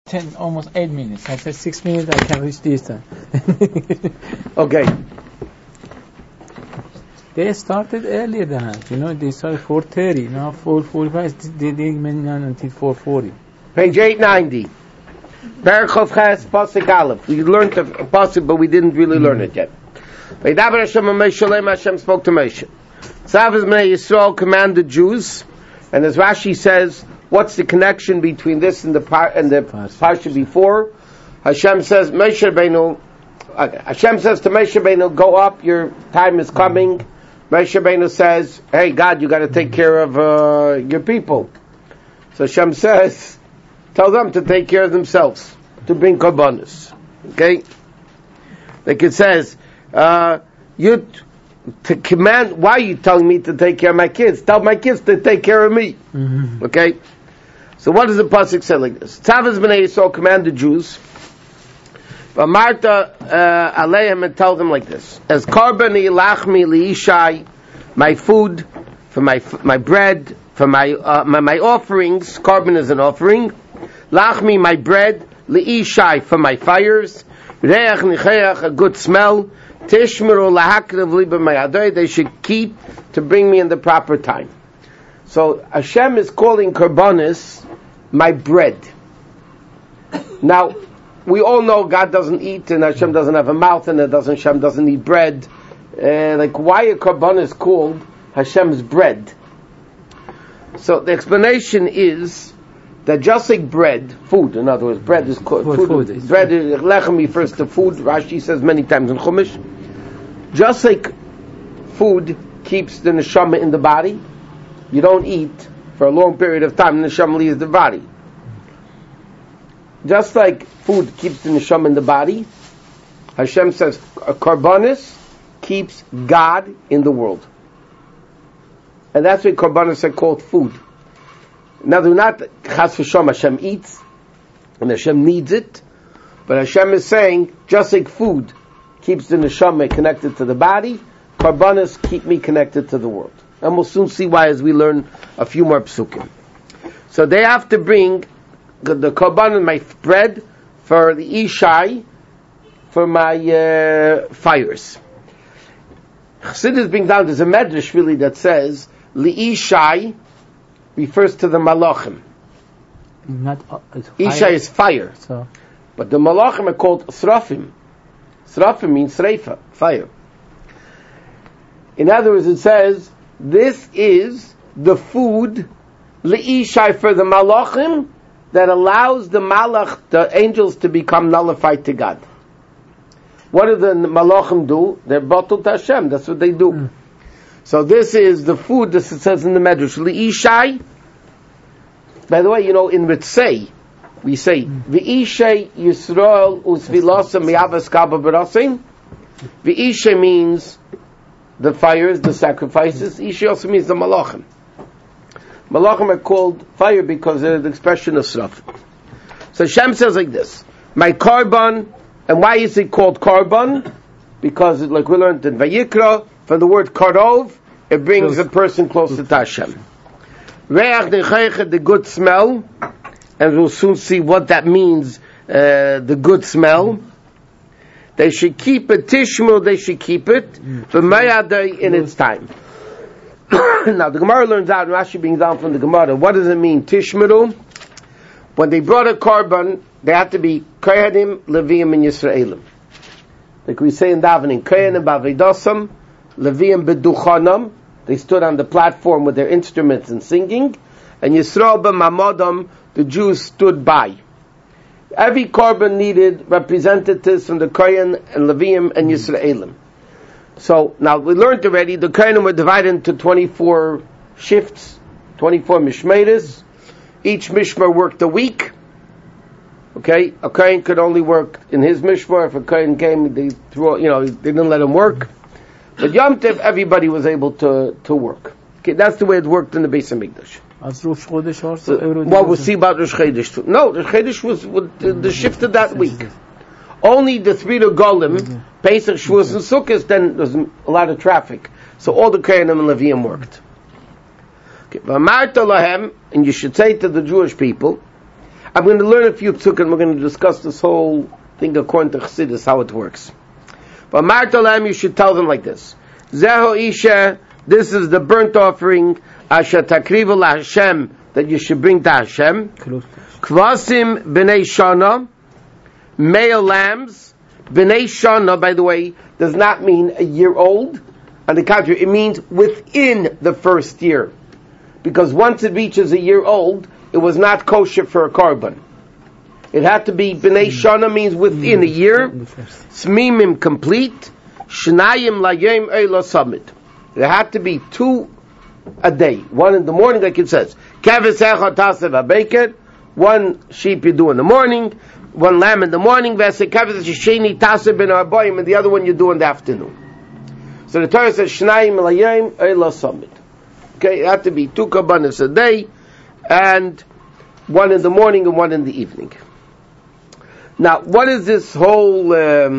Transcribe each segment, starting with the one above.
almost 8 minutes. I said 6 minutes, I can reach this time. Okay. They started earlier than us. They started 4:30. Now 4:45. They didn't mention until 4:40. Page 890. Berachov Ches Pasuk Aleph. We learned the Pasuk, but we didn't really learn it yet. Vaydaber Hashem Moshe Shalem. Hashem spoke to Moshe. Tzavos Bnei Yisrael commanded Jews, and as Rashi says, what's the connection between this and the parsha before? Hashem says, Hashem says to Moshe Rabbeinu, go up, your time is coming. Moshe Rabbeinu says, hey God, you got to take care of your people. So Hashem says, tell them to take care of themselves, to bring korbanos. Okay? Like it says, you to command. Why are you telling me to take care of my kids? Tell my kids to take care of me. Mm-hmm. Okay? So what does the pasuk say like this? Tzavos Bnei Yisrael command the Jews. V'amarta aleim, and tell them like this: as karbani lachmi liishai, my food for my bread for my offerings. Carbon is an offering. Lachmi, my bread. Liishai, for my fires. Reach nicheach, a good smell. Tishmeru lahakrev liba mayadoi, they should keep to bring me in the proper time. So Hashem is calling korbanos my bread. Now, we all know God doesn't eat, and Hashem doesn't have a mouth, and Hashem doesn't eat bread. Why are korbanos called Hashem's bread? So the explanation is that just like bread, food, in other words, bread is called food. Bread is lechem refers to food. Rashi says many times in Chumash. Just like food keeps the neshama in the body, you don't eat for a long period of time, the neshama leaves the body. Just like food keeps the neshama in the body, Hashem says a korbanos keeps God in the world. And that's why korbanos are called food. Now they're not chas v'sham, Hashem eats, and Hashem needs it, but Hashem is saying, just like food keeps the neshama connected to the body, korbanos keep me connected to the world. And we'll soon see why as we learn a few more psukim. So they have to bring the korban, my bread, for the ishai, for my fires. Chassidus brings down, there's a medrash really that says, li'ishai refers to the malachim. Ishai is fire. So. But the malachim are called srafim. Srafim means sreifa, fire. In other words, it says, this is the food, li'ishai, for the malachim, that allows the malach, the angels, to become nullified to God. What do the malachim do? They're bottled to Hashem. That's what they do. So this is the food, this it says in the Medrash. Li'ishai. By the way, in Ritzei, we say, V'ishai Yisrael usvilasa miyavas kaba barasim. V'ishai means the fires, the sacrifices. Ishai also means the malachim. Malachim are called fire because they're the expression of sraf. So Hashem says like this, my korban, and why is it called korban? Because, like we learned in Vayikra, from the word karov, it brings a person closer to Hashem. Reach nechaycha, the good smell, and we'll soon see what that means, the good smell. They should keep it, tishmul, they should keep it, for mayadai in its time. Now the Gemara learns out, and Rashi brings down from the Gemara, what does it mean, tishmul? When they brought a korban, they had to be kohanim, leviim, and yisraelim. Like we say in davening, kohanim b'avedosam, leviim b'duchanam. They stood on the platform with their instruments and singing, and Yisrael b'mamadam, the Jews stood by. Every korban needed representatives from the kohen and leviim and yisraelim. So now we learned already, the kohanim were divided into 24 shifts, 24 mishmeres. Each mishmer worked a week. Okay, a kohen could only work in his mishmer. If a kohen came, they didn't let him work. But Yom Tov, everybody was able to work. Okay, that's the way it worked in the Beis Hamikdash. As Rosh Chodesh also. What we'll see about Rosh Chodesh too. No, Rosh Chodesh was the shift of that week. Only the 3 Regalim, Pesach, Shavuos, and Sukkot, then there's a lot of traffic. So all the Kohanim and Leviim worked. Okay, and you should say to the Jewish people, I'm going to learn a few psukim. We're going to discuss this whole thing according to Chassidus, how it works. But Martalam, you should tell them like this. Zeho Isha, this is the burnt offering, Asher Takrivu La Hashem, that you should bring to Hashem. Kvasim B'nei Shana, male lambs. B'nei Shana, by the way, does not mean a year old. On the contrary, it means within the first year. Because once it reaches a year old, it was not kosher for a korban. It had to be B'nei Shana, means within a year. Smimim, complete. Shnayim layim eila samid. There had to be 2 a day. 1 in the morning, like it says. Keves echad tasev habeket. 1 sheep you do in the morning. 1 lamb in the morning. V'esek keves sheni tasev ben arboim. And the other one you do in the afternoon. So the Torah says Shnayim layim eila samid. Okay, it had to be 2 korbanos a day, and 1 in the morning and 1 in the evening. Now, what is this whole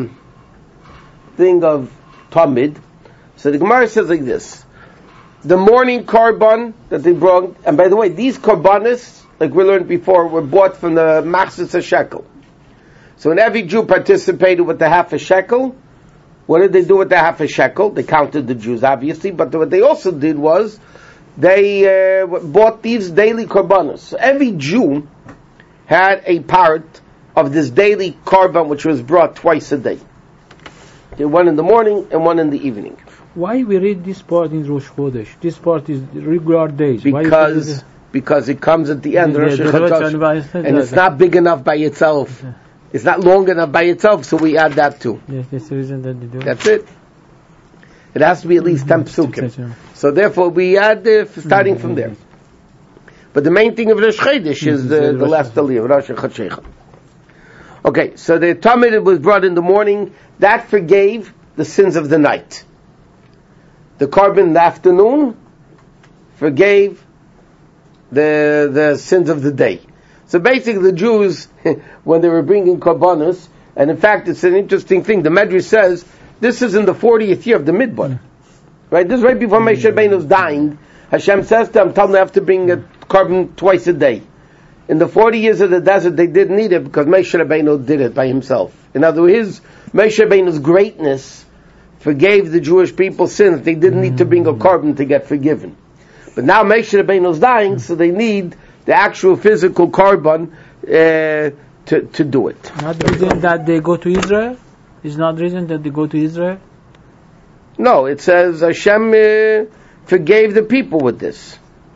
thing of Tamid? So the Gemara says like this: the morning korban that they brought, and by the way, these korbanos, like we learned before, were bought from the Machzis shekel. So when every Jew participated with the half a shekel, what did they do with the half a shekel? They counted the Jews, obviously, but what they also did was they bought these daily korbanos. So every Jew had a part of this daily korban which was brought twice a day. Okay, 1 in the morning and 1 in the evening. Why we read this part in Rosh Chodesh? This part is regular days. Because it comes at the end, Rosh Chodesh, and it's not big enough by itself. It's not long enough by itself, so we add that too. Yes, that's the reason that they do. That's it. It has to be at least 10 psukim. So therefore we add starting from there. But the main thing of Rosh Chodesh is the last aliyah, Rosh Chodesh. Okay, so the Tamid was brought in the morning. That forgave the sins of the night. The korban in the afternoon forgave the sins of the day. So basically the Jews, when they were bringing korbanos, and in fact it's an interesting thing, the Medrash says, this is in the 40th year of the Midbar. Right? This is right before Moshe Rabbeinu's dying. Hashem says to them, tell them they have to bring a korban twice a day. In the 40 years of the desert, they didn't need it because Moshe Rabbeinu did it by himself. In other words, Moshe Rabbeinu's greatness forgave the Jewish people sins. They didn't need to bring a korban to get forgiven. But now Moshe Rabbeinu's dying, so they need the actual physical korban to do it. Not the reason that they go to Israel? Is not the reason that they go to Israel? No, it says Hashem forgave the people with this.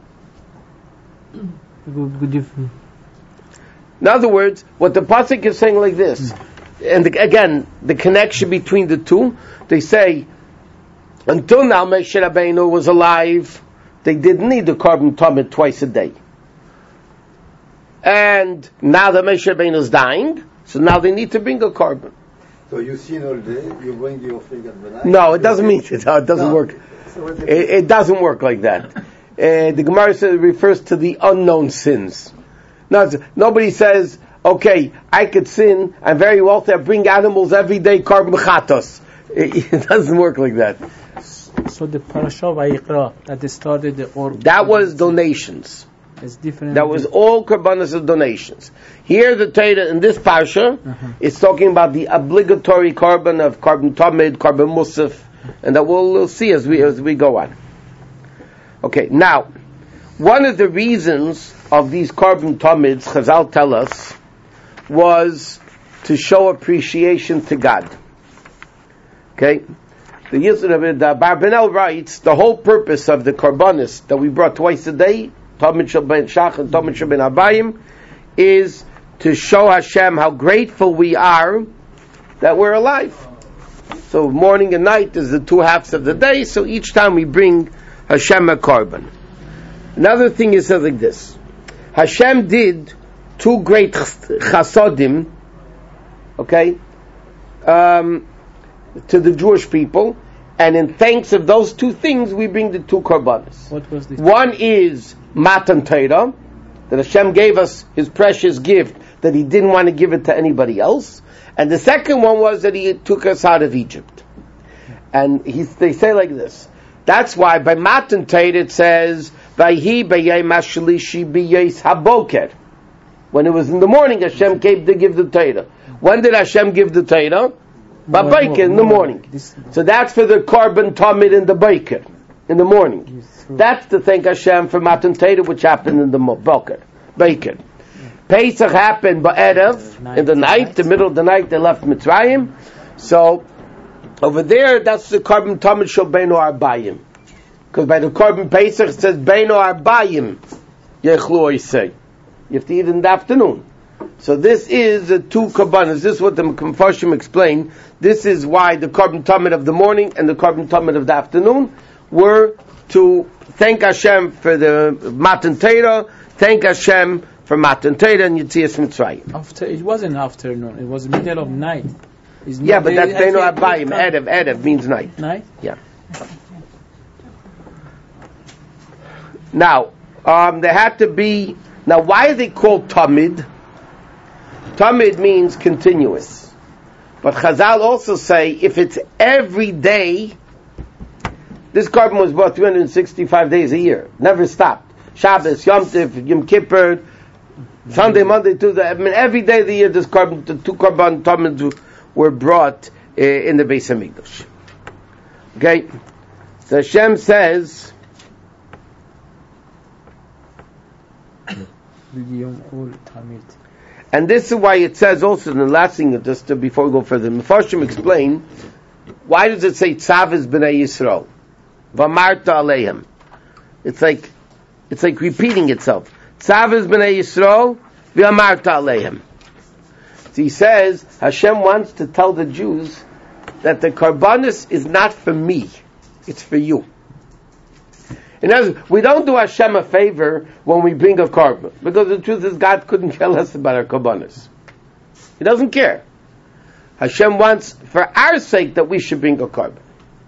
In other words, what the pasuk is saying like this, and again, the connection between the two, they say, until now Moshe Rabbeinu was alive, they didn't need the korban tamid twice a day. And now that Moshe Rabbeinu is dying, so now they need to bring a korban. So you sin all day, you bring the offering at the night? No, it doesn't mean it. It doesn't work. So it doesn't work like that. The Gemara refers to the unknown sins. No, nobody says, okay, I could sin, I'm very wealthy, I bring animals every day, korban chatos. It doesn't work like that. So the parasha Vayikra that they started that was donations. It's different. That was all korbanos of donations. Here the Torah in this parsha is talking about the obligatory korban of korban tamid, korban musaf, and that we'll see as we go on. Okay, now one of the reasons of these korban tamids, Chazal tell us, was to show appreciation to God. Okay, the Barbanel writes the whole purpose of the korbanos that we brought twice a day, Tamid Shel Ben Shach and Tamid Shel Ben Abayim, is to show Hashem how grateful we are that we're alive. So morning and night is the 2 halves of the day, so each time we bring Hashem a korban. Another thing is like this. Hashem did 2 great chasodim, okay, to the Jewish people, and in thanks of those 2 things, we bring the 2 korbanos. What was this? One is Matan Torah, that Hashem gave us His precious gift, that He didn't want to give it to anybody else. And the second one was that He took us out of Egypt. And they say like this. That's why by Matan Torah it says, Vayhi b'yayim hashlishi b'yais haboker. When it was in the morning, Hashem came to give the Torah. When did Hashem give the Torah? Ba'Boker, in the morning. So that's for the Korban Tamid in the Boker, in the morning. That's to thank Hashem for Matan Torah, which happened in the Boker. Pesach happened Ba'erev, in the night, the middle of the night, they left Mitzrayim. So, over there, that's the Korban Tamid Shel Beinu Arbayim. Because by the Korban Pesach, it says Beinu Arbayim, Yechlu Oisei. You have to eat in the afternoon. So this is the two Korbanos. This is what the Mepharshim explain. This is why the Korban Tamid of the morning and the Korban Tamid of the afternoon were to thank Hashem for the Matan Torah, thank Hashem for Matan Torah and Yetzias Mitzrayim. It wasn't afternoon. It was middle of night. Yeah, but that's Beinu Arbayim. Erev means night. Night? Yeah. Now, there had to be. Now, why are they called Tamid? Tamid means continuous. But Chazal also say if it's every day, this korban was brought 365 days a year, never stopped. Shabbos, Yom Tov, Yom Kippur, Sunday, Monday, Tuesday. I mean, every day of the year, this korban, the two korban Tamids were brought in the Beis Hamikdash. Okay, so Hashem says. And this is why it says also in the last thing, just before we go further, Mepharshim explain why does it say Tzav b'nei Yisrael, V'amarta aleihim. It's like repeating itself. Tzav b'nei Yisrael, V'amarta aleihim. So he says Hashem wants to tell the Jews that the Karbanis is not for me, it's for you. In other words, we don't do Hashem a favor when we bring a korban, because the truth is God couldn't care less about our korbanos. He doesn't care. Hashem wants, for our sake, that we should bring a korban.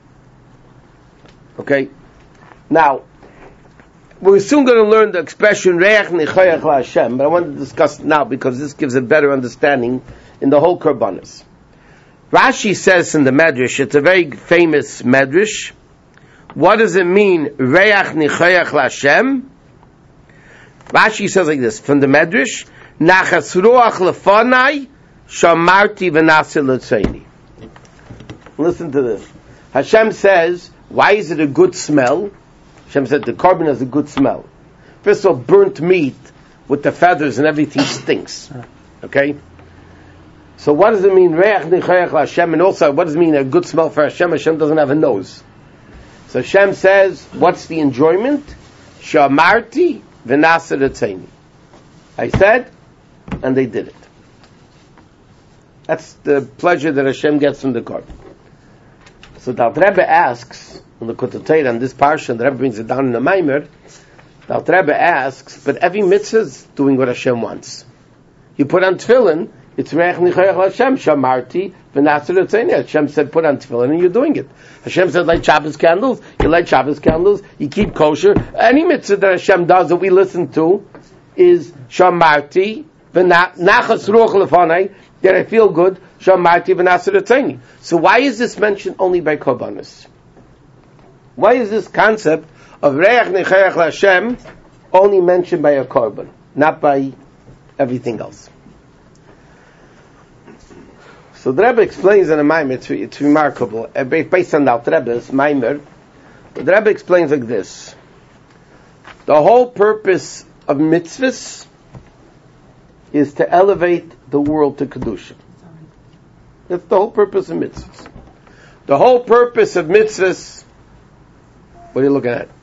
Okay? Now, we're soon going to learn the expression Reach Nichayach LaHashem, but I want to discuss it now because this gives a better understanding in the whole korbanos. Rashi says in the Medrash, it's a very famous Medrash. What does it mean, Reach Nichayach LaHashem? Rashi says like this, from the Medrash, Nachas Ruach Lefanai, Shamarti V'naseh L'tzeini. Listen to this. Hashem says, why is it a good smell? Hashem said the korban has a good smell. First of all, burnt meat with the feathers and everything stinks. Okay? So what does it mean, Reach Nichayach LaHashem? And also, what does it mean, a good smell for Hashem? Hashem doesn't have a nose. So Hashem says, what's the enjoyment? Shamarti v'naseh l'tzeini. I said, and they did it. That's the pleasure that Hashem gets from the korban. So the Alter Rebbe asks, in the Kotatayr, on this parsha, and the Rebbe brings it down in the Maimer, the Alter Rebbe asks, but every mitzvah is doing what Hashem wants. You put on tefillin, it's Reach Nichayach LaHashem, Shamarti v'naseh l'tzeini. Hashem said, put on tefillin, and you're doing it. Hashem said, light Shabbos candles. You light Shabbos candles. You keep kosher. Any mitzvah that Hashem does that we listen to is Shamarti v'nachas ruach lefanai, that I feel good. Shamarti v'naseh l'tzeini. So why is this mentioned only by korbanos? Why is this concept of Reach Nichayach LaHashem only mentioned by a korban, not by everything else? So the Rebbe explains in a Maimer, it's remarkable, based on the Alter Rebbe's Maimer. The Rebbe explains like this: the whole purpose of mitzvahs is to elevate the world to Kedusha. That's the whole purpose of mitzvahs. The whole purpose of mitzvahs, what are you looking at?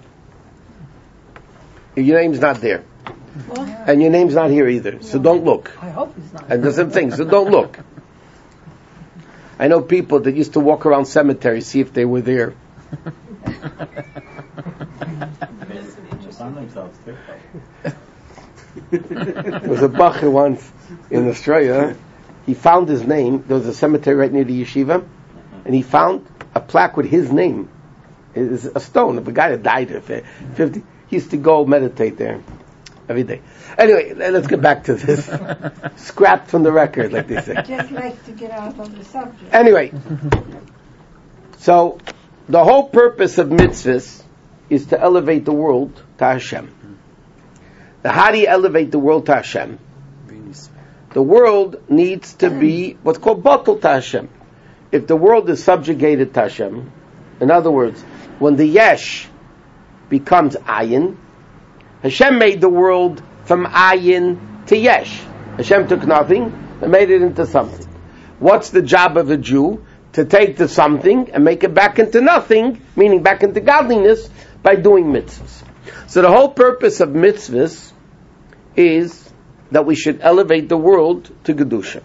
Your name's not there. What? And your name's not here either, so don't look. I hope it's not. And there's some things, so don't look. I know people that used to walk around cemeteries, see if they were there. There was a bacher once in Australia. He found his name. There was a cemetery right near the yeshiva, and he found a plaque with his name. It's a stone of a guy that died there. 50. He used to go meditate there every day. Anyway, let's get back to this. Scrapped from the record, like they say. Just like to get out of the subject. Anyway, so the whole purpose of mitzvahs is to elevate the world to Hashem. Now, how do you elevate the world to Hashem? The world needs to be what's called batul to Hashem. If the world is subjugated to Hashem, in other words, when the yesh becomes ayin, Hashem made the world from ayin to yesh. Hashem took nothing and made it into something. What's the job of a Jew? To take the something and make it back into nothing, meaning back into godliness, by doing mitzvahs. So the whole purpose of mitzvahs is that we should elevate the world to Kedusha.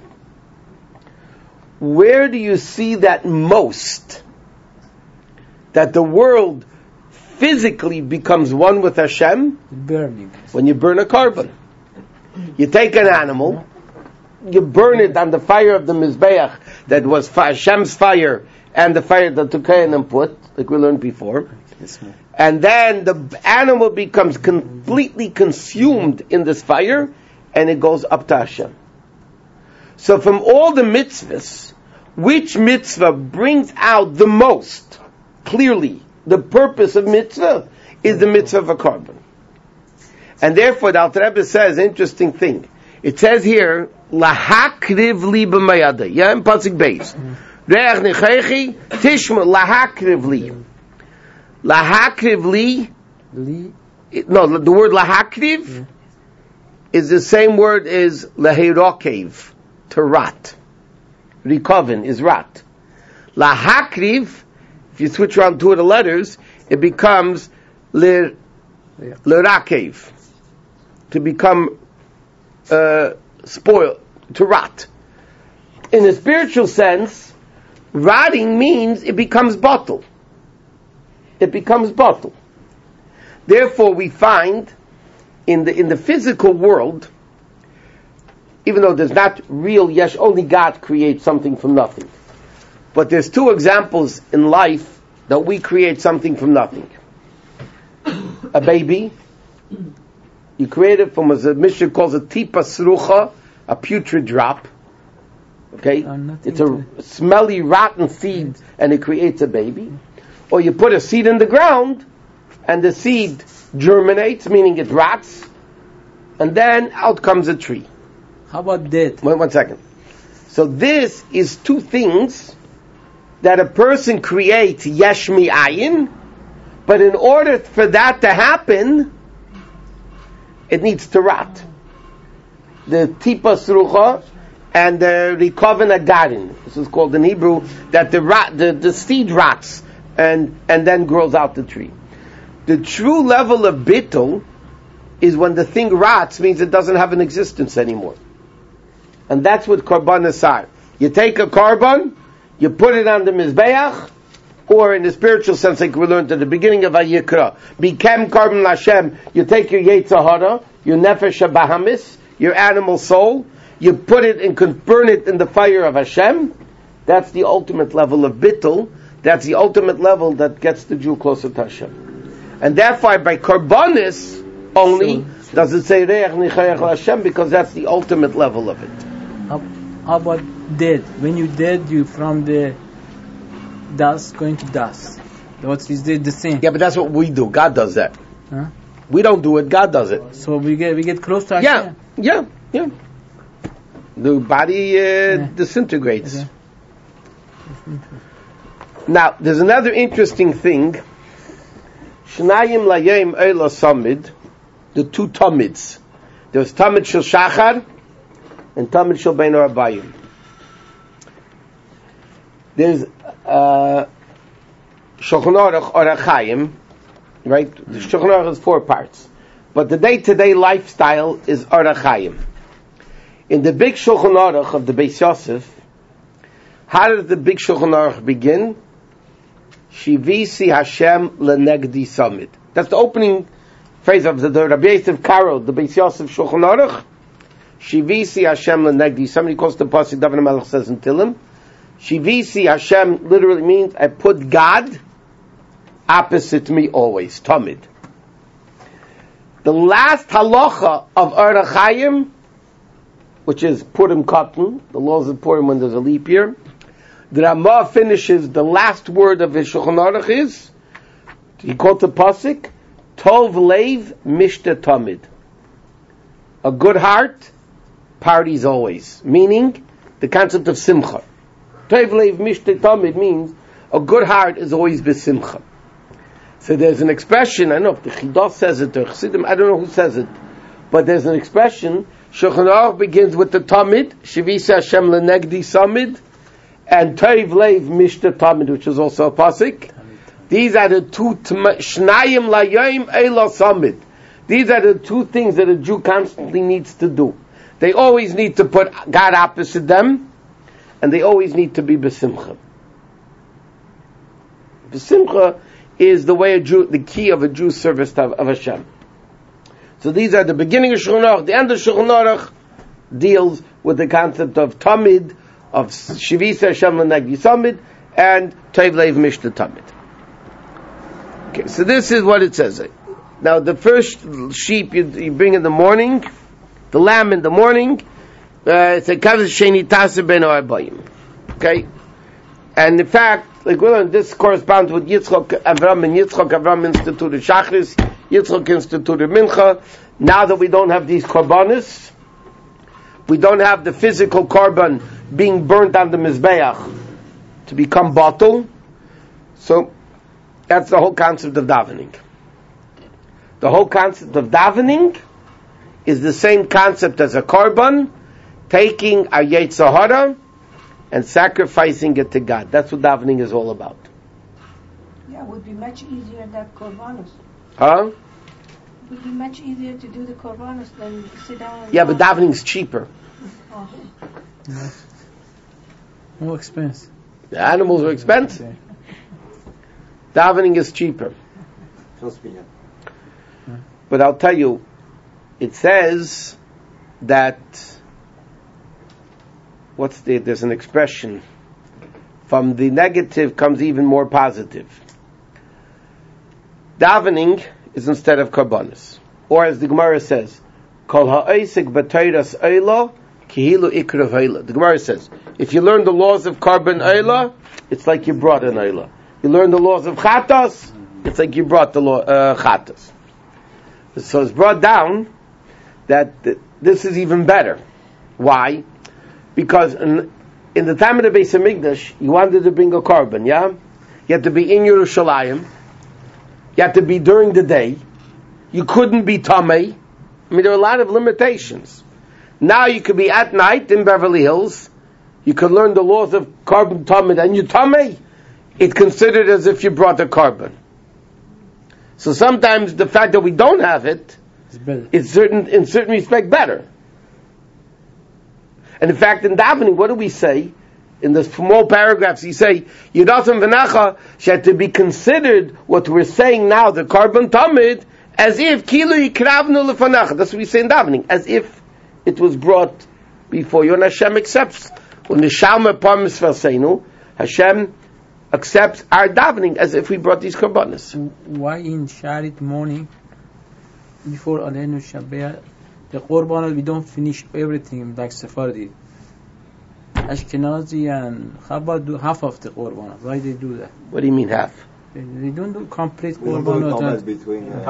Where do you see that most? That the world physically becomes one with Hashem? Burning. When you burn a carbon. You take an animal, you burn it on the fire of the Mizbeach that was Hashem's fire and the fire that the Kohanim put, like we learned before. And then the animal becomes completely consumed in this fire and it goes up to Hashem. So from all the mitzvahs, which mitzvah brings out the most clearly the purpose of mitzvah is the mitzvah of a carbon. And therefore the Alter Rebbe says, interesting thing. It says here, lahakriv li b'mayada. Yeah, in Pasuk Beis. Re'ech nechechi, tishma lahakriv li. Lahakriv li. No, the word lahakriv is the same word as lahirokev, to rot. Rikoven is rot. Lahakriv, if you switch around two of the letters, it becomes lirakev, to become spoiled, to rot. In a spiritual sense, rotting means it becomes bottle. It becomes bottle. Therefore, we find in the physical world, even though there's not real yesh, only God creates something from nothing. But there's two examples in life that we create something from nothing. A baby, you create it from, as the Mishnah calls a tipa srucha, a putrid drop. Okay? It's a smelly, rotten seed, and it creates a baby. Or you put a seed in the ground, and the seed germinates, meaning it rots, and then out comes a tree. How about that? Wait 1 second. So this is two things that a person creates yesh mi'ayin, but in order for that to happen, it needs to rot. The tipa srucha and the rikoven agarin. This is called in Hebrew that the seed rots and then grows out the tree. The true level of bittul is when the thing rots, means it doesn't have an existence anymore. And that's what karbanos are. You take a carbon, you put it on the mizbeach, or in the spiritual sense, like we learned at the beginning of Vayikra, Bikem carbon Hashem, you take your Yetzer Hara, your Nefesh HaBahamis, your animal soul, you put it and can burn it in the fire of Hashem. That's the ultimate level of bittul. That's the ultimate level that gets the Jew closer to Hashem. And therefore, by karbanos only, does it say Re'ech Nichayach Hashem, because that's the ultimate level of it. How about dead? When you dead, you from the dust going to dust. What is the same? Yeah, but that's what we do. God does that. Huh? We don't do it. God does it. So we get close to Hashem. Yeah. The body disintegrates. Okay. Now, there's another interesting thing. Shnayim layim eila samid, the two tamids. There's tamid shel shachar and tamid shel bein ha'arbayim. There's Shulchan Aruch Orach Chaim, right? The Shulchan Aruch has 4 parts, but the day-to-day lifestyle is Orach Chaim. In the big Shulchan Aruch of the Beis Yosef, how does the big Shulchan Aruch begin? Shivisi Hashem lenegdi samid. That's the opening phrase of the Rabbi Yosef Karo, the Beis Yosef Shulchan Aruch. Shivisi Hashem lenegdi samid. He calls the pasuk David HaMelech says in Tilim. Shivisi Hashem literally means I put God opposite me always, tamid. The last halacha of Orach Chaim, which is Purim Katan, the laws of Purim when there's a leap year, the Ramah finishes the last word of his Shulchan Aruch is, he called the pasuk, Tov Leiv Mishta Tamid. A good heart parties always. Meaning, the concept of simcha. Tov Lev Mishteh Tamid means a good heart is always besimcha. So there's an expression, I don't know if the Chidah says it or Chassidim, I don't know who says it, but there's an expression, Shulchan Aruch begins with the Tamid, Shivisa Hashem Lenegdi Samid, and Tov Lev Mishteh Tamid, which is also a pasuk. These are the two Shnayim Layayim Eila Samid. These are the two things that a Jew constantly needs to do. They always need to put God opposite them, and they always need to be besimcha. Besimcha is the way the key of a Jew's service of Hashem. So these are the beginning of Shulchan Aruch. The end of Shulchan Aruch deals with the concept of Tamid, of Shivisa Hashem L'Negdi Samid, and Tov Lev Mishteh Tamid. Okay, so this is what it says. Now the first sheep you bring in the morning, the lamb in the morning, it's a Kavaz Sheni Tase Ben Arbayim. Okay? And in fact, like this corresponds with Yitzchok Avram, and Yitzchok Avram instituted Shachris, Yitzchok instituted Mincha. Now that we don't have these korbanos, we don't have the physical korban being burnt on the Mizbeach to become batul, so that's the whole concept of davening. The whole concept of davening is the same concept as a korban, taking our Yetzer Hara and sacrificing it to God. That's what davening is all about. Yeah, it would be much easier that korbanos. Huh? It would be much easier to do the korbanos than sit down and... Yeah, but davening is cheaper. Oh. Yes. More expensive. The animals are expensive. Okay. Davening is cheaper. But I'll tell you, it says that there's an expression, from the negative comes even more positive. Davening is instead of karbanis, or as the Gemara says, Kol ha'oisik b'teiras eila kihilu ikrav eila. The Gemara says, if you learn the laws of karban eila, it's like you brought an eila. You learn the laws of chatas, it's like you brought the law chatas. So it's brought down that this is even better. Why? Because in the time of the Beis Hamikdash, you wanted to bring a korban, yeah? You had to be in Yerushalayim. You had to be during the day. You couldn't be tamei. I mean, there are a lot of limitations. Now you could be at night in Beverly Hills. You could learn the laws of korban tamei, and you tamei. It's considered as if you brought a korban. So sometimes the fact that we don't have it is in certain respect better. And in fact, in davening, what do we say? In the small paragraphs, you say, Yidasam v'nacha, she had to be considered what we're saying now, the korban tamid, as if kilu yikravnu lefanacha. That's what we say in davening, as if it was brought before you. And Hashem accepts. When the Shalma Parmis Vaseinu, Hashem accepts our davening as if we brought these korbanos. Why in Sharit morning, before Aleinu Shabbat, the korban we don't finish everything like Sephardi? Ashkenazi and Chabad do half of the korban. Why they do that? What do you mean half? They don't do complete We don't do korban. Thomas between... You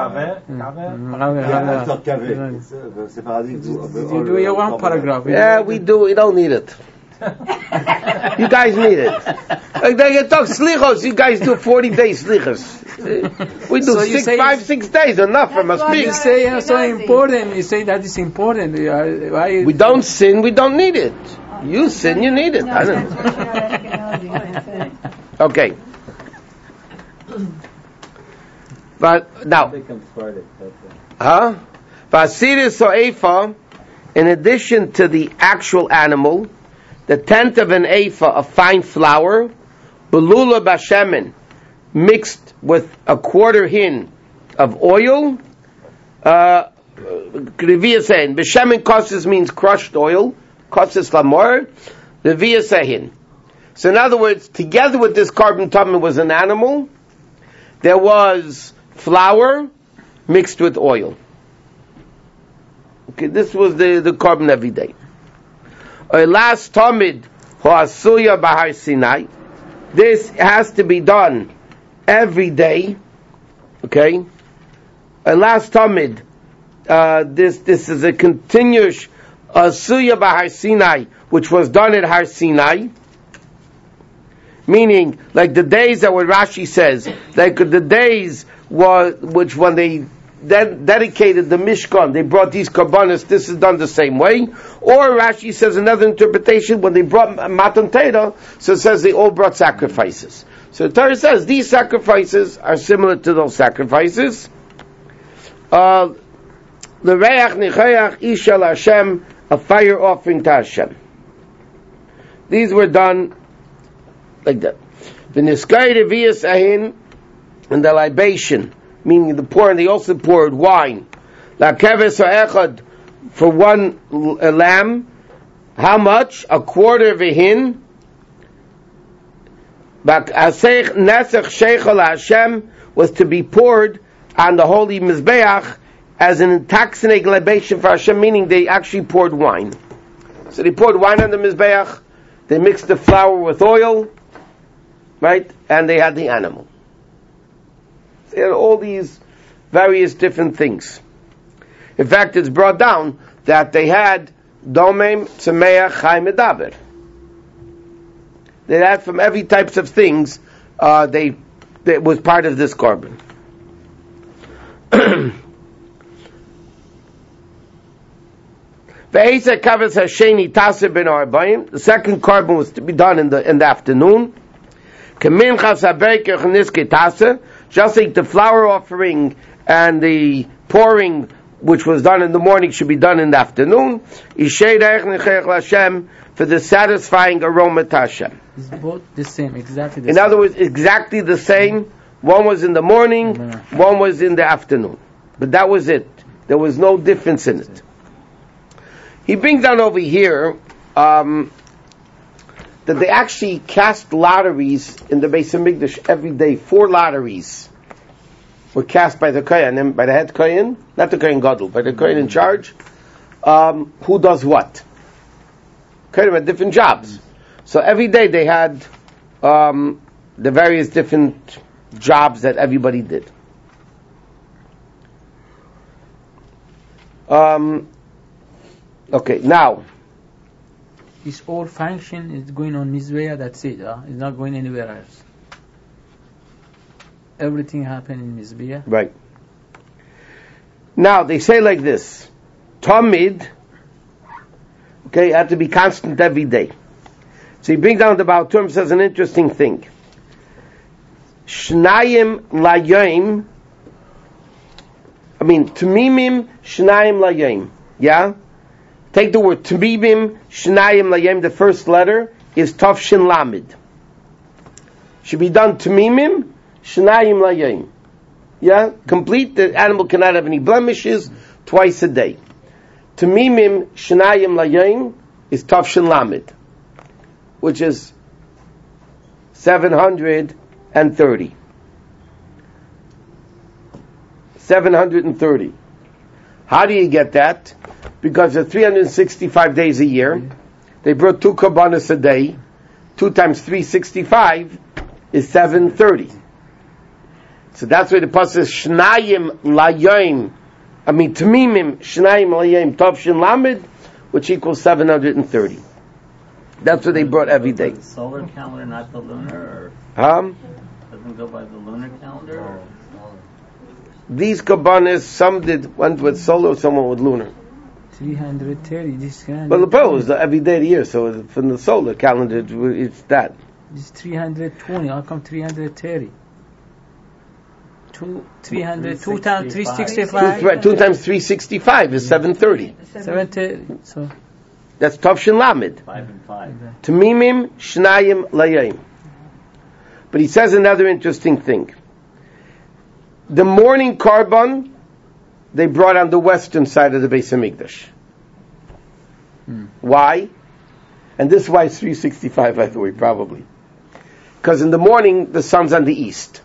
do one paragraph. Yeah, we do. We don't need it. You guys need it. They talk slichos. You guys do 40 days slichos. We do So 6 days. Enough for must be. You say it's so important. You say that is important. Why? We don't sin. We don't need it. You sin. You need it. No, I don't. Okay. But now, Vasiris or Ephah, in addition to the actual animal, the tenth of an ephah of fine flour, belula bashemen, mixed with a quarter hin of oil. Revia saying, bashemen kosses means crushed oil, kosses lamor, revia saying. So in other words, together with this korban tamid was an animal. There was flour mixed with oil. Okay, this was the korban every day. Last tamid hoasuya bahar Sinai. This has to be done every day. Okay. Last tamid. This is a continuous Asuya Bahar Sinai, which was done at Har Sinai, meaning like the days that what Rashi says, like the days which when they then dedicated the Mishkan, they brought these karbanos, this is done the same way. Or Rashi says another interpretation, when they brought Matan Torah, so it says they all brought sacrifices. So the Torah says these sacrifices are similar to those sacrifices. The Reach Nichayach Ishal Hashem, a fire offering to Hashem. These were done like that. The Niskai Revius Ahin, and the libation, meaning the pouring, they also poured wine. La keves ha'echad, for one lamb. How much? A quarter of a hin. Ba'asech nesach sheichel Hashem was to be poured on the holy mizbeach as an intoxicating libation for Hashem, meaning they actually poured wine. So they poured wine on the mizbeach. They mixed the flour with oil, right? And they had the animal. They had all these various different things. In fact, it's brought down that they had domem, tzemeach, chai, medaber. They had from every types of things. That was part of this carbon. The second carbon was to be done in the afternoon. Just like the flour offering and the pouring, which was done in the morning, should be done in the afternoon. For the satisfying aroma to Hashem. It's both the same, exactly the same. In other words, exactly the same. One was in the morning, one was in the afternoon. But that was it. There was no difference in it. He brings down over here that they actually cast lotteries in the Beis Hamikdash every day. 4 lotteries were cast by the Kohen, by the head Kohen, not the Kohen Gadol, by the Kohen in charge. Who does what? Kohen had different jobs. So every day they had the various different jobs that everybody did. Okay, now this all function is going on Mizbeah, that's it. It's not going anywhere else. Everything happened in Mizbeah. Right. Now they say like this: Tamid, okay, had to be constant every day. So he brings down the Baal Turim, says an interesting thing. Shnayim layim. Tumimim shnayim layim. Yeah? Take the word Tumimim shnayim layim, the first letter is Tav Shin Lamed. Should be done Tumimim shnayim layim. Yeah? Complete, the animal cannot have any blemishes, twice a day. Tumimim shnayim layim is Tav Shin Lamed, which is 730. 730. How do you get that? Because there are 365 days a year. They brought 2 karbanos a day. 2 times 365 is 730. So that's why the pasuk says Shnayim Layim. Tamimim Shnayim Layim Tovshin Lamed, which equals 730. That's what they brought every day. The solar calendar, not the lunar? Doesn't go by the lunar calendar? These kabbanas, some went with solar, some went with lunar. 330. This But the Poe is every day of the year, so from the solar calendar, it's that. This 320. How come 330? 300. 2 times 365. 2 times 365 is 730. 730. So that's Tovshin Lamed. 5 and 5. Tamimim Shnayim Layim. But he says another interesting thing. The morning carbon they brought on the western side of the Beis Hamikdash. Why? And this is why it's 365, by the way, probably. Because in the morning the sun's on the east.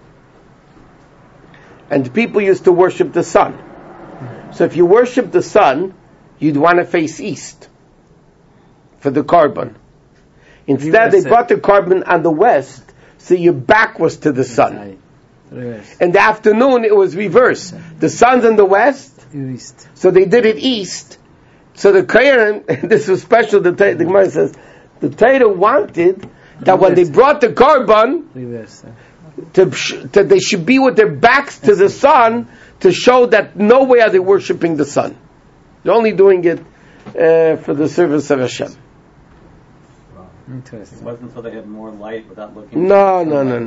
And people used to worship the sun. So if you worship the sun, you'd want to face east for the carbon. Instead, they brought the carbon on the west, so your back was to the sun. In the afternoon, it was reversed. The sun's in the west, east. So they did it east, So the Kohen, this was special, the Gemara says, the Torah wanted that when they brought the Korban, they should be with their backs to the sun to show that no way are they worshipping the sun. They're only doing it for the service of Hashem. Interesting. It wasn't so they had more light without looking. No.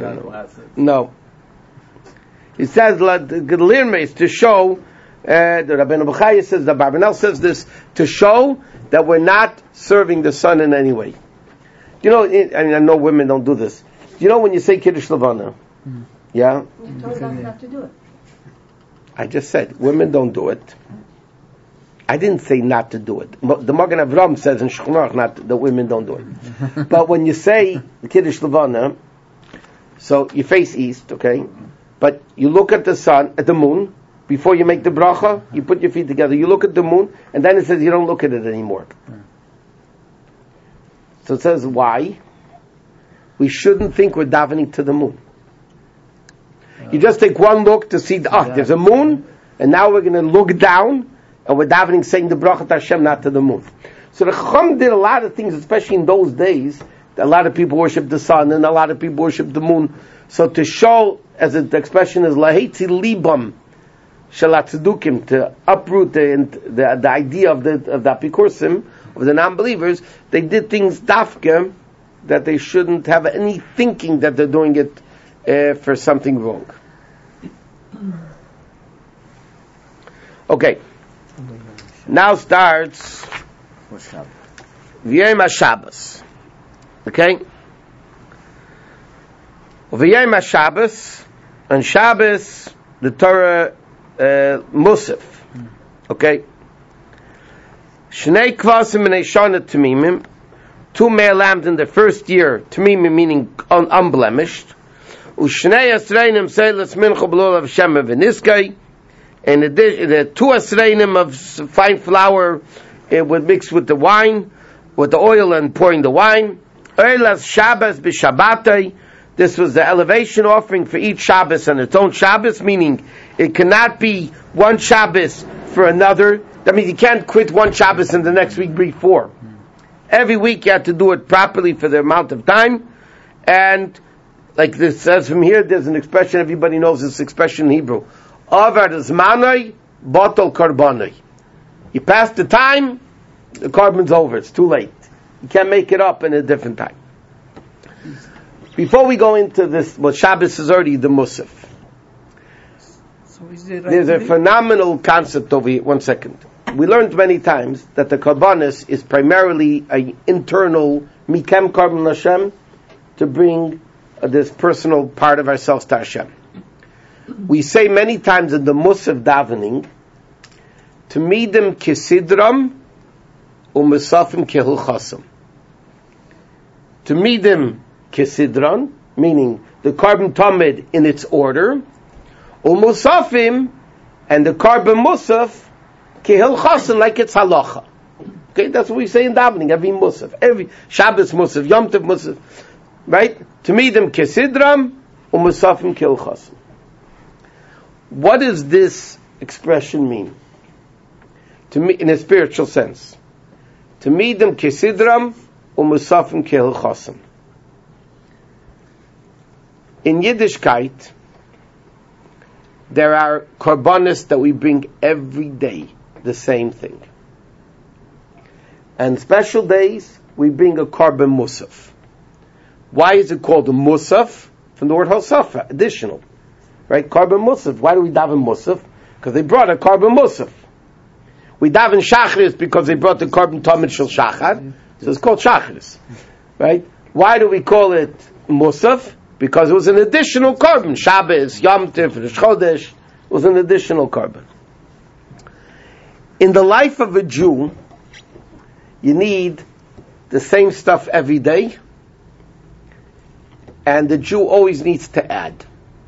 It says the to show. The Rabbeinu Bechaya says, the Barbanel says this to show that we're not serving the sun in any way. You know, I know women don't do this. You know when you say Kiddush Levana, yeah? You told us not to do it. I just said women don't do it. I didn't say not to do it. The Magen Avraham says in Shulchan Aruch not that women don't do it. But when you say Kiddush Levana, so you face east, okay? But you look at the sun, at the moon. Before you make the bracha, you put your feet together, you look at the moon, and then it says you don't look at it anymore. So it says, why? We shouldn't think we're davening to the moon. You just take one look to see, there's a moon, and now we're going to look down, and we're davening saying the bracha to Hashem, not to the moon. So the Chacham did a lot of things, especially in those days. A lot of people worship the sun, and a lot of people worship the moon. So to show, as the expression is, lahetzi libam, shalatzedukim, to uproot the idea of the apikursim, of the non-believers, they did things dafka that they shouldn't have any thinking that they're doing it for something wrong. Okay. Now starts V'yom HaShabbos. Okay? V'yom HaShabbos, on Shabbos, the Torah Musaf. Okay? Shnei kvasim and Shana Tamimim, 2 male lambs in the first year, Tamimim meaning unblemished. Ushnei Asreinim Seilas Mincha B'lol of Shem V'niskai, and the 2 Asreinim of fine flour would mix with the wine, with the oil and pouring the wine. Eilas Shabbos B'Shabbatai, this was the elevation offering for each Shabbos and its own Shabbos, meaning it cannot be one Shabbos for another. That means you can't quit one Shabbos and the next week before. Every week you have to do it properly for the amount of time. And like this says from here, there's an expression, everybody knows this expression in Hebrew. Avar zmanai, botol karbanai. You pass the time, the carbon's over, it's too late. You can't make it up in a different time. Before we go into this, what Shabbos is already the Musaf. There's a phenomenal concept over here. 1 second. We learned many times that the Karbanis is primarily an internal Mikem Karban Hashem to bring this personal part of ourselves to Hashem. We say many times in the Musaf davening, Tamidim Kisidram Umusafim Kehilchasam. Tamidim Kisidran, meaning the carbon tamid in its order, Umusafim, and the carbon musaf, Kehil Chasan, like it's halacha. Okay, that's what we say in davening, every musaf, every Shabbos musaf, Yom Tov musaf, right? To me, them Kesidram, Umusafim Kehil Chasan. What does this expression mean? To me, in a spiritual sense. To me, them Kesidram, Umusafim Kehil Chasan. In Yiddishkeit, there are korbanos that we bring every day, the same thing. And special days, we bring a korban musaf. Why is it called a musaf? From the word hosafa, additional. Right? Korban musaf. Why do we daven musaf? Because they brought a korban musaf. We daven shachris because they brought the korban tamid shel shachar. So it's called shachris. Right? Why do we call it musaf? Because it was an additional korban. Shabbos, Yom Tov, Rosh Chodesh was an additional korban. In the life of a Jew, you need the same stuff every day, and the Jew always needs to add.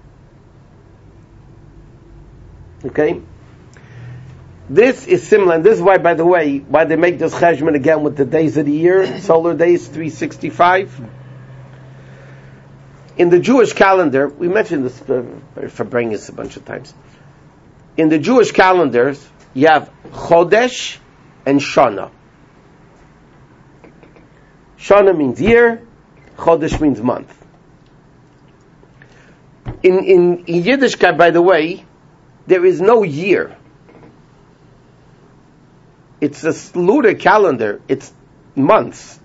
Okay? This is similar, and this is why, by the way, why they make this cheshbon again with the days of the year, solar days, 365. In the Jewish calendar, we mentioned this for bringing a bunch of times. In the Jewish calendars, you have Chodesh and Shana. Shana means year, Chodesh means month. In Yiddishkeit, by the way, there is no year. It's a lunar calendar. It's months.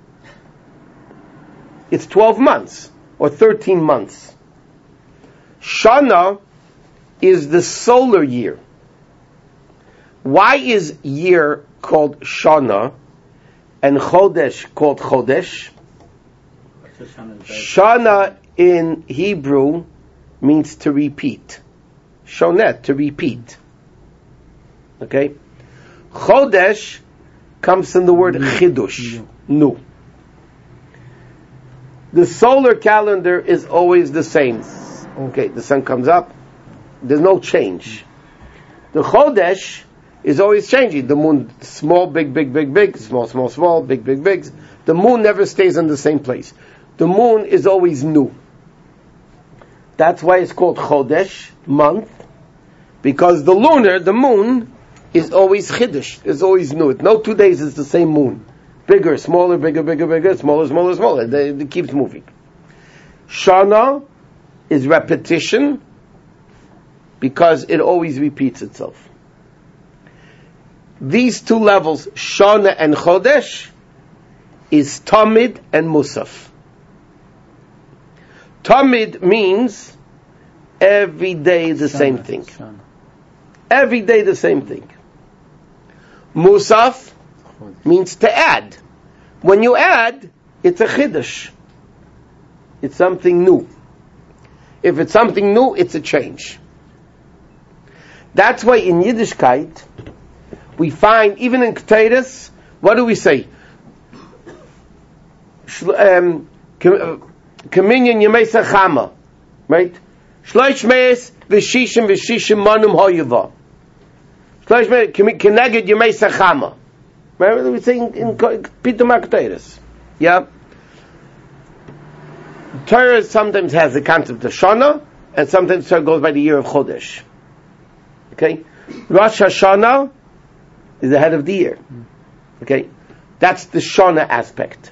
It's 12 months or 13 months. Shana is the solar year. Why is year called Shana and Chodesh called Chodesh? Shana in Hebrew means to repeat. Shonet, to repeat. Okay? Chodesh comes from the word chidush, new. The solar calendar is always the same. Okay, the sun comes up, there's no change. The Chodesh is always changing. The moon, small, big, big, big, big, small, small, small, big, big, big. The moon never stays in the same place. The moon is always new. That's why it's called Chodesh, month, because the lunar, the moon, is always Chiddush, is always new. No 2 days is the same moon. Bigger, smaller, bigger, bigger, bigger, smaller, smaller, smaller. It keeps moving. Shana is repetition because it always repeats itself. These two levels, Shana and Chodesh, is Tamid and Musaf. Tamid means every day the same thing. Every day the same thing. Musaf means to add. When you add, it's a chiddush. It's something new. If it's something new, it's a change. That's why in Yiddishkeit, we find, even in Keteiros, what do we say? Communion Yemei Chama, right? Shlosh meis v'shishim manum hoyeva. Shlosh meis keneged Yemei Chama. Remember we say in Pitum HaKeteiros. Yeah. Torah sometimes has the concept of Shana, and sometimes Torah goes by the year of Chodesh. Okay? Rosh Hashanah is the head of the year. Okay? That's the Shana aspect.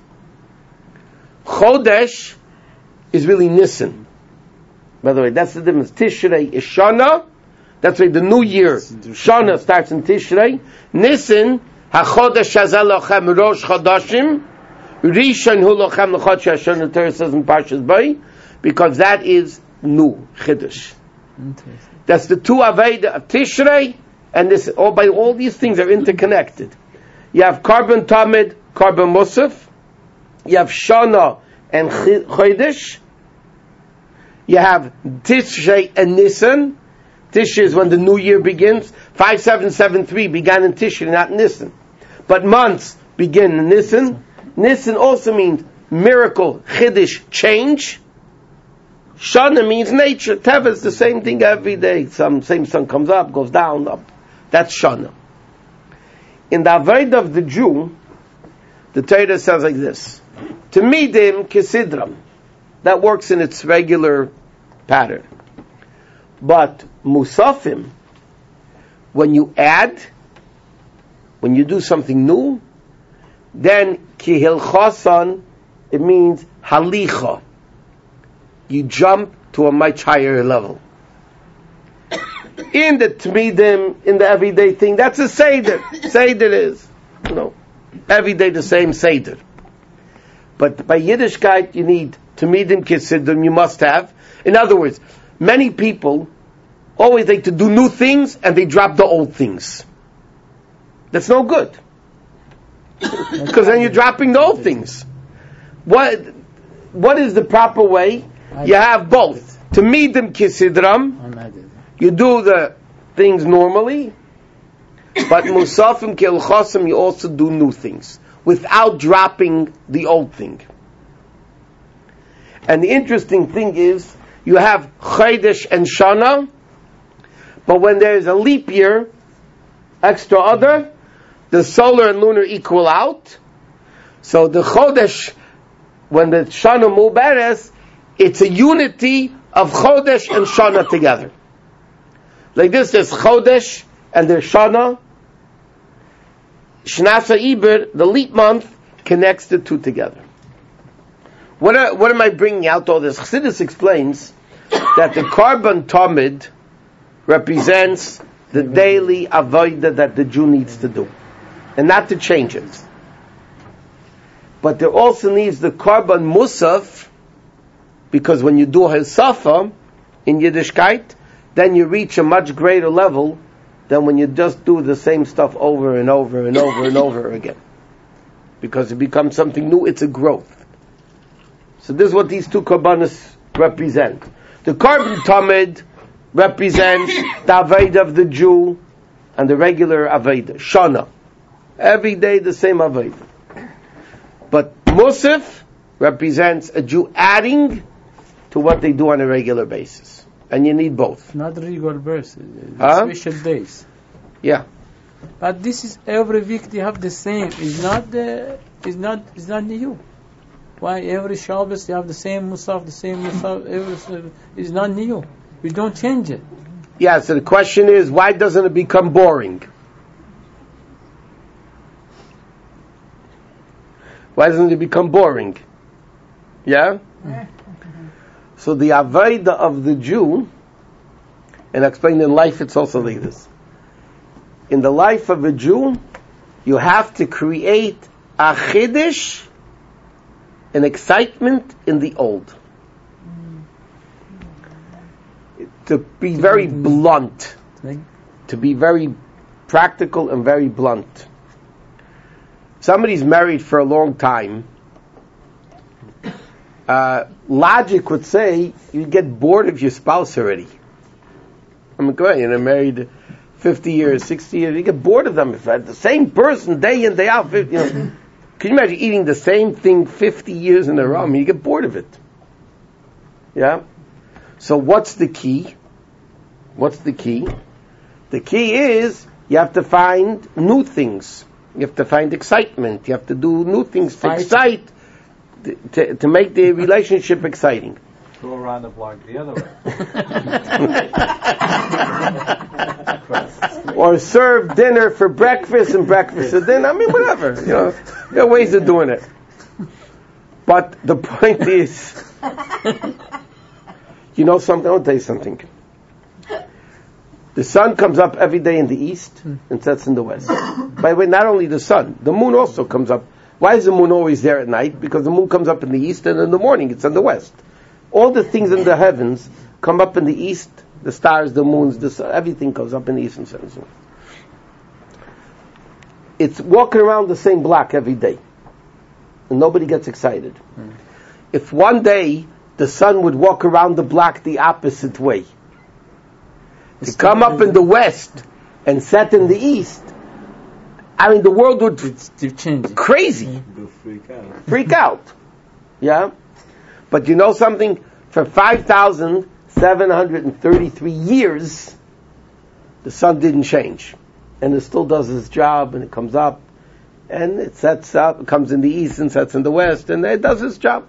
Chodesh is really Nisan. By the way, that's the difference. Tishrei is Shana. That's why the new year, Shana, starts in Tishrei. Nisan, HaChodesh Hazeh Lochem Rosh Chodashim. Rishon Hu Lochem L'Chodesh Hashanah, the Torah says in Parshas Bay, because that is new, Chiddush. That's the two Aveda of Tishrei, and this, all these things are interconnected. You have Carbon Tamid, Carbon Musaf. You have Shana and Chodesh. You have Tishrei and Nisan. Tishrei is when the new year begins. 5773 began in Tishrei, not Nisan. But months begin in Nisan. Nisan also means miracle, Chiddush, change. Shana means nature. Teva is the same thing every day. Same sun comes up, goes down, up. That's Shana. In the Avodah of the Jew, the Torah says like this: Tamidim Kisidram. That works in its regular pattern. But Musafim, when you add, when you do something new, then Kihil Chasan, it means Halicha. You jump to a much higher level. In the Tmidim, in the everyday thing, that's a Seder. Seder is, every day the same Seder. But by Yiddishkeit, you need Tmidim Kisidrim, you must have. In other words, many people always like to do new things and they drop the old things. That's no good. Because then you're dropping the old things. What is the proper way? You have both. Tamidim Kisidram, you do the things normally, but Musafim Kilchasim, you also do new things without dropping the old thing. And the interesting thing is, you have Chodesh and Shana, but when there is a leap year, extra other, the solar and lunar equal out. So the Chodesh, when the Shana Mubares, it's a unity of Chodesh and Shana together. Like this, there's Chodesh and there's Shana. Shnasa Iber, the leap month, connects the two together. What am I bringing out all this? Chassidus explains that the Korban Tamid represents the daily avodah that the Jew needs to do, and not to change it. But there also needs the Korban Musaf, because when you do Hisafa in Yiddishkeit, then you reach a much greater level than when you just do the same stuff over and over and over and over again. Because it becomes something new, it's a growth. So this is what these two Korbanos represent. The Korban Tamid represents the Aveda of the Jew and the regular Aveda, Shana. Every day the same Aveda. But Musaf represents a Jew adding to what they do on a regular basis. And you need both. Not regular basis, special days. Yeah. But this is every week they have the same. It's not new. Why every Shabbos you have the same Musaf, it's not new. We don't change it. Yeah, so the question is, why doesn't it become boring? Why doesn't it become boring? Yeah? So the Aveda of the Jew, and I explained in life it's also like this. In the life of a Jew, you have to create a chiddush, an excitement in the old. To be very blunt, to be very practical and very blunt. Somebody's married for a long time. Logic would say you get bored of your spouse already. I mean, go ahead, you're married 50 years, 60 years, you get bored of them. If the same person day in, day out, can you imagine eating the same thing 50 years in a row? I mean, you get bored of it. Yeah? So what's the key? What's the key? The key is you have to find new things. You have to find excitement. You have to do new things to excite, to make the relationship exciting. Go around the block the other way. Or serve dinner for breakfast and breakfast for dinner. I mean, whatever. There are ways of doing it. But the point is, something? I'll tell you something. The sun comes up every day in the east and sets in the west. By the way, not only the sun, the moon also comes up. Why is the moon always there at night? Because the moon comes up in the east, and in the morning it's in the west. All the things in the heavens come up in the east, the stars, the moons, the sun, everything comes up in the east and sun. It's walking around the same block every day. And nobody gets excited. If one day the sun would walk around the block the opposite way, to come up in the west and set in the east, I mean, the world would change. Crazy. Freak out. Yeah? But you know something? For 5,733 years, the sun didn't change. And it still does its job, and it comes up, and it sets up, it comes in the east and sets in the west, and it does its job.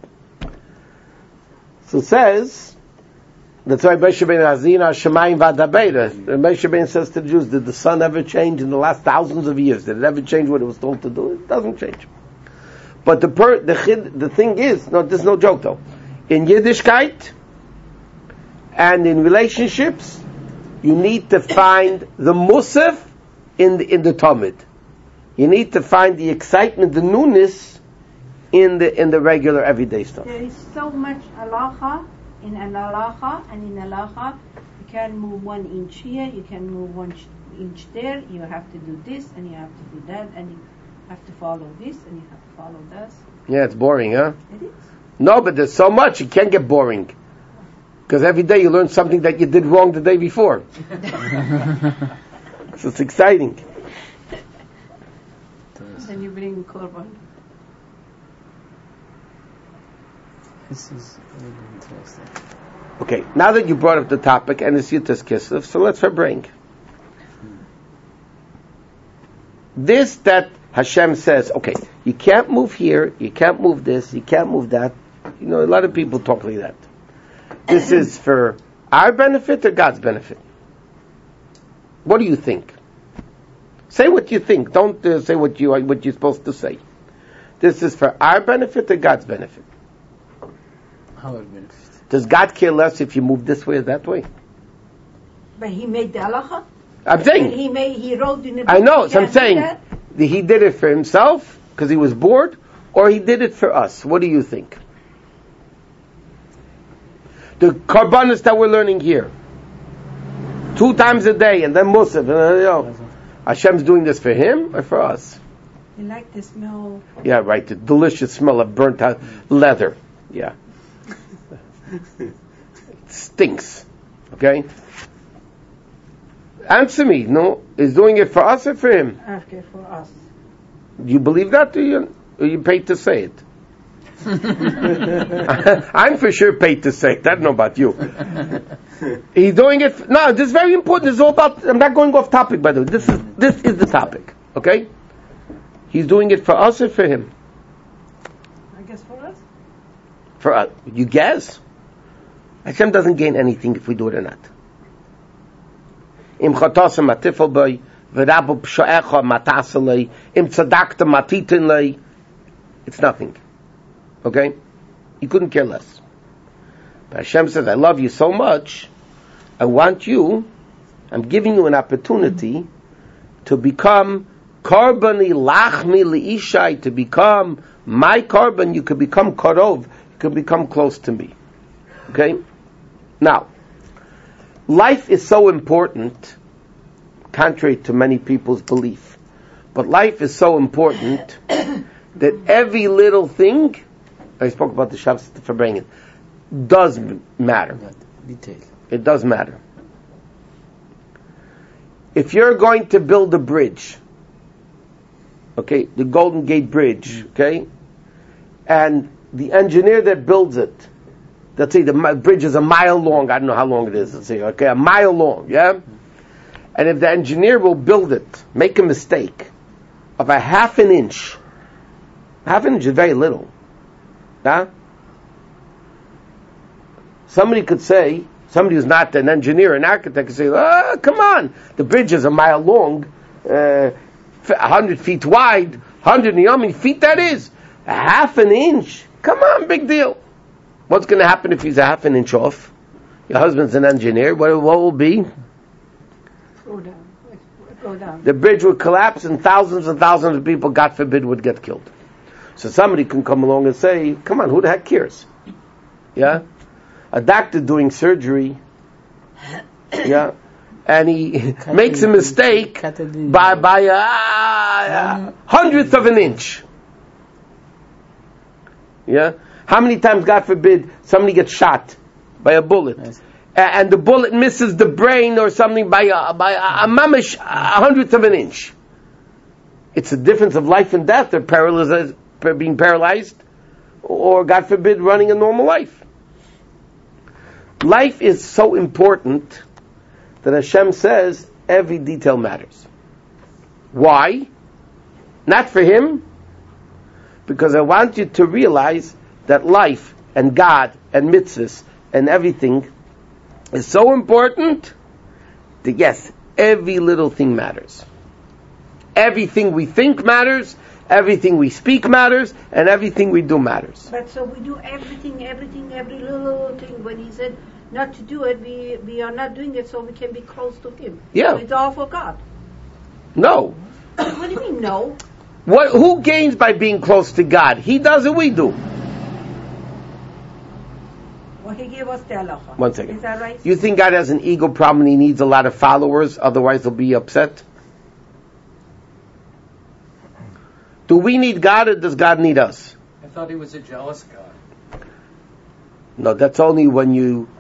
So it says, that's why Moshe Ben Hazina Shemayim Vadabeira. Moshe Ben says to the Jews, did the sun ever change in the last thousands of years? Did it ever change what it was told to do? It doesn't change. But the thing is, this is no joke though. In Yiddishkeit and in relationships, you need to find the musaf in the Talmud. You need to find the excitement, the newness in the regular everyday stuff. There is so much halacha in halacha, and in halacha you can move 1 inch here, you can move 1 inch there, you have to do this, and you have to do that, and you have to follow this, and you have to follow this. Yeah, it's boring, huh? It is. No, but there's so much, it can't get boring. Because every day you learn something that you did wrong the day before. So it's exciting. Then you bring korban. This is really interesting. Okay, now that you brought up the topic, and it's Yutas Kislev, so let's bring. This that Hashem says, okay, you can't move here, you can't move this, you can't move that. A lot of people talk like that. This is for our benefit or God's benefit? What do you think? Say what you think. Don't say what you're supposed to say. This is for our benefit or God's benefit? Our benefit. Does God care less if you move this way or that way? But he made the halacha. I'm saying. He wrote in the book. I know. So I'm saying he did it for himself because he was bored, or he did it for us. What do you think? The karbanos that we're learning here, 2 times a day, and then Musaf. Hashem's doing this for him or for us? You like the smell? Yeah, right. The delicious smell of burnt out leather. Yeah. It stinks. Okay? Answer me. No, is doing it for us or for him? Okay, for us. Do you believe that, or you paid to say it? I'm for sure paid to say it. I don't know about you. He's doing it. No, this is very important. This is all about. I'm not going off topic, by the way. This is the topic. Okay? He's doing it for us or for him? I guess for us. For us. You guess? Hashem doesn't gain anything if we do it or not. Im chatasam atifal boy, v'rabu pshoecha matasalei, im tzadakta matitin lei. It's nothing. Okay? He couldn't care less. But Hashem says, I love you so much, I'm giving you an opportunity to become karbani lachmi liishai, to become my carbon. You could become karov, you could become close to me. Okay? Now, life is so important, contrary to many people's belief, but life is so important that every little thing, I spoke about the Shabbos for bringing, does matter. Detail. It does matter. If you're going to build a bridge, okay, the Golden Gate Bridge, okay, and the engineer that builds it, let's say the bridge is a mile long, I don't know how long it is, let's say, okay, a mile long, yeah? And if the engineer will build it, make a mistake of a half an inch is very little. Yeah? Somebody could say, somebody who's not an engineer, an architect, could say, oh, come on, the bridge is a mile long, 100 feet wide, 100 and how many feet that is? A half an inch? Come on, big deal. What's going to happen if he's a half an inch off? Your husband's an engineer, what will be? Go down. The bridge would collapse and thousands of people, God forbid, would get killed. So somebody can come along and say, come on, who the heck cares? Yeah? A doctor doing surgery, yeah, and he makes a mistake by a hundredth of an inch. Yeah? How many times, God forbid, somebody gets shot by a bullet? Yes. And the bullet misses the brain or something by a mamish, a hundredth of an inch. It's a difference of life and death. They're being paralyzed, or God forbid, running a normal life. Life is so important that Hashem says every detail matters. Why? Not for him, because I want you to realize that life and God and mitzvahs and everything is so important that yes, every little thing matters. Everything we think matters, everything we speak matters, and everything we do matters. But so we do everything, every little thing. When he said not to do it, we are not doing it so we can be close to him. Yeah. So it's all for God. No. What do you mean no? Who gains by being close to God? He does or we do? Well, he gave us the halacha. 1 second. Is that right? You think God has an ego problem and he needs a lot of followers, otherwise he'll be upset? Do we need God or does God need us? I thought he was a jealous God. No, that's only when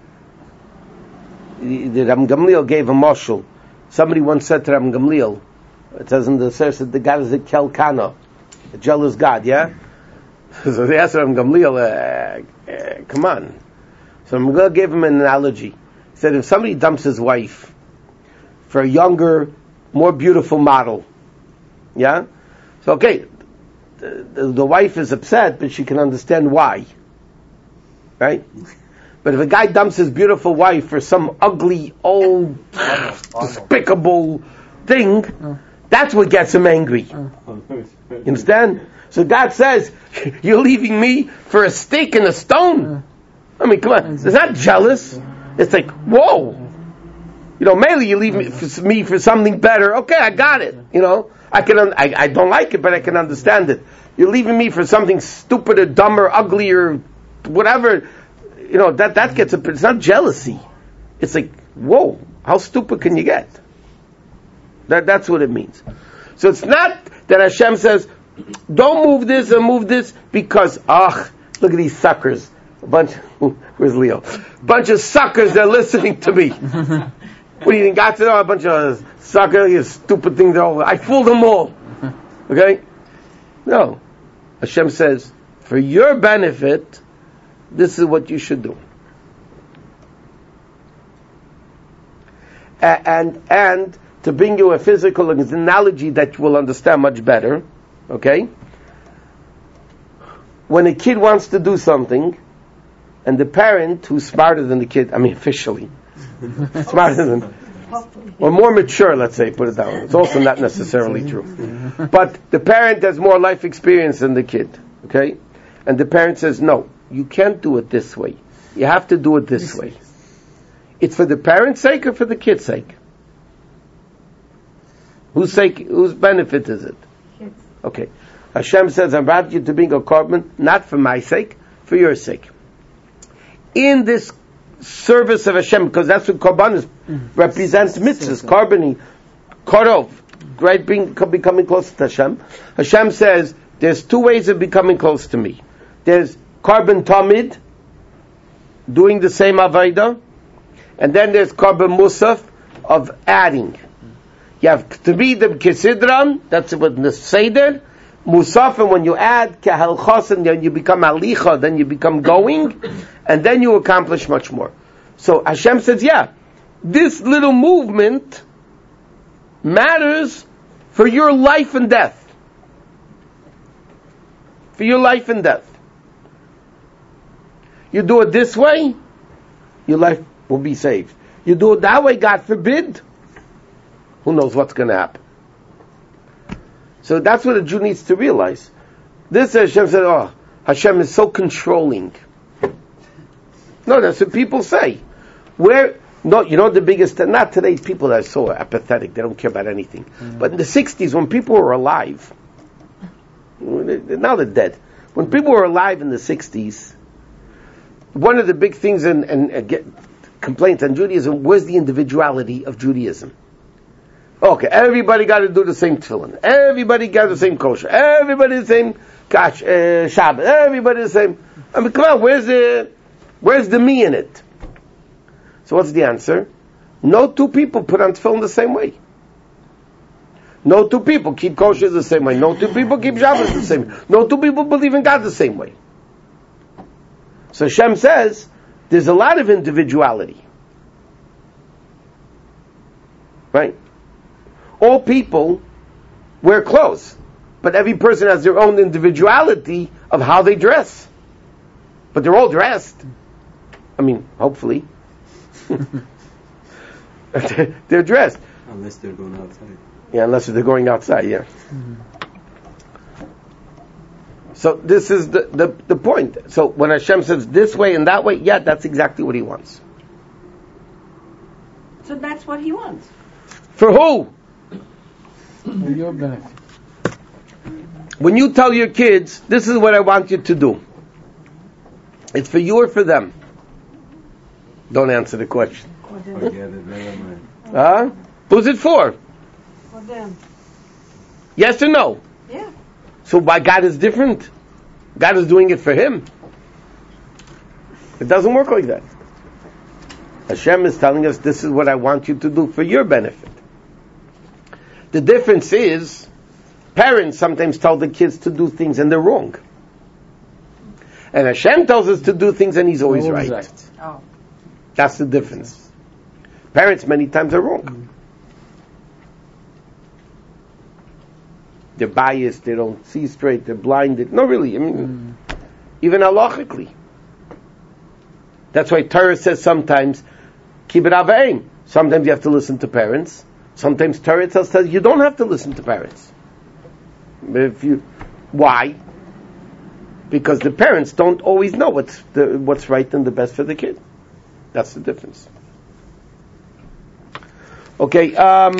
the Ram Gamliel gave a mashal. Somebody once said to Ram Gamliel, it says in the source that the God is a Kelkana, a jealous God, yeah? So they asked Ram Gamliel, come on. So I'm going to give him an analogy. He said, if somebody dumps his wife for a younger, more beautiful model, yeah? So okay, the wife is upset, but she can understand why. Right? But if a guy dumps his beautiful wife for some ugly, old, despicable thing, That's what gets him angry. You understand? So God says, you're leaving me for a stick and a stone. I mean, come on. It's not jealous. It's like, whoa. Mainly you leave me for something better. Okay, I got it. I don't like it, but I can understand it. You're leaving me for something stupider, dumber, uglier, whatever. That gets it's not jealousy. It's like, whoa, how stupid can you get? That's what it means. So it's not that Hashem says, don't move this and move this because, look at these suckers. Where's Leo? A bunch of suckers, they're listening to me. What do you think? Got to know a bunch of suckers, stupid things. I fooled them all. Okay? No. Hashem says, for your benefit, this is what you should do. And to bring you a physical analogy that you will understand much better, okay? When a kid wants to do something, and the parent who's smarter than the kid, officially, smarter than, or more mature, let's say, put it that way. It's also not necessarily true. But the parent has more life experience than the kid, okay? And the parent says, no, you can't do it this way. You have to do it this way. It's for the parent's sake or for the kid's sake? Whose benefit is it? Kids. Okay. Hashem says, I brought you to bring a korban, not for my sake, for your sake. In this service of Hashem, because that's what korban represents mitzvahs, korov, right, becoming close to Hashem. Hashem says, there's two ways of becoming close to me. There's korban tamid, doing the same avodah, and then there's korban musaf, of adding. You have to be the kisidran, that's what the seder, musaf, and when you add kahalchos, and then you become alicha, then you become going, and then you accomplish much more. So Hashem says, this little movement matters for your life and death. For your life and death. You do it this way, your life will be saved. You do it that way, God forbid, who knows what's going to happen. So that's what a Jew needs to realize. This Hashem said, Hashem is so controlling. No, that's what people say. The biggest, not today, people are so apathetic, they don't care about anything. But in the 60s, when people were alive, now they're dead. When people were alive in the 60s, one of the big things and complaints on Judaism was the individuality of Judaism. Okay, everybody got to do the same tefillin. Everybody got the same kosher. Everybody the same Shabbat. Everybody the same. Come on, where's the me in it? So what's the answer? No two people put on tefillin the same way. No two people keep kosher the same way. No two people keep Shabbat the same way. No two people believe in God the same way. So Hashem says, there's a lot of individuality. Right? All people wear clothes, but every person has their own individuality of how they dress. But they're all dressed. Hopefully. They're dressed. Unless they're going outside. Yeah, unless they're going outside, yeah. So this is the point. So when Hashem says this way and that way, that's exactly what He wants. So that's what He wants. For who? For your benefit. When you tell your kids, this is what I want you to do, it's for you or for them? Don't answer the question. Forget it, never mind. Who's it for? For them. Yes or no? Yeah. So why God is different? God is doing it for Him. It doesn't work like that. Hashem is telling us, this is what I want you to do for your benefit. The difference is, parents sometimes tell the kids to do things and they're wrong. And Hashem tells us to do things and He's always right. Oh. That's the difference. Parents many times are wrong. They're biased, they don't see straight, they're blinded. No, really, even halachically. That's why Torah says sometimes, keep it avein. Sometimes you have to listen to parents. Sometimes Torah says you don't have to listen to parents. Why? Because the parents don't always know what's right and the best for the kid. That's the difference. Okay.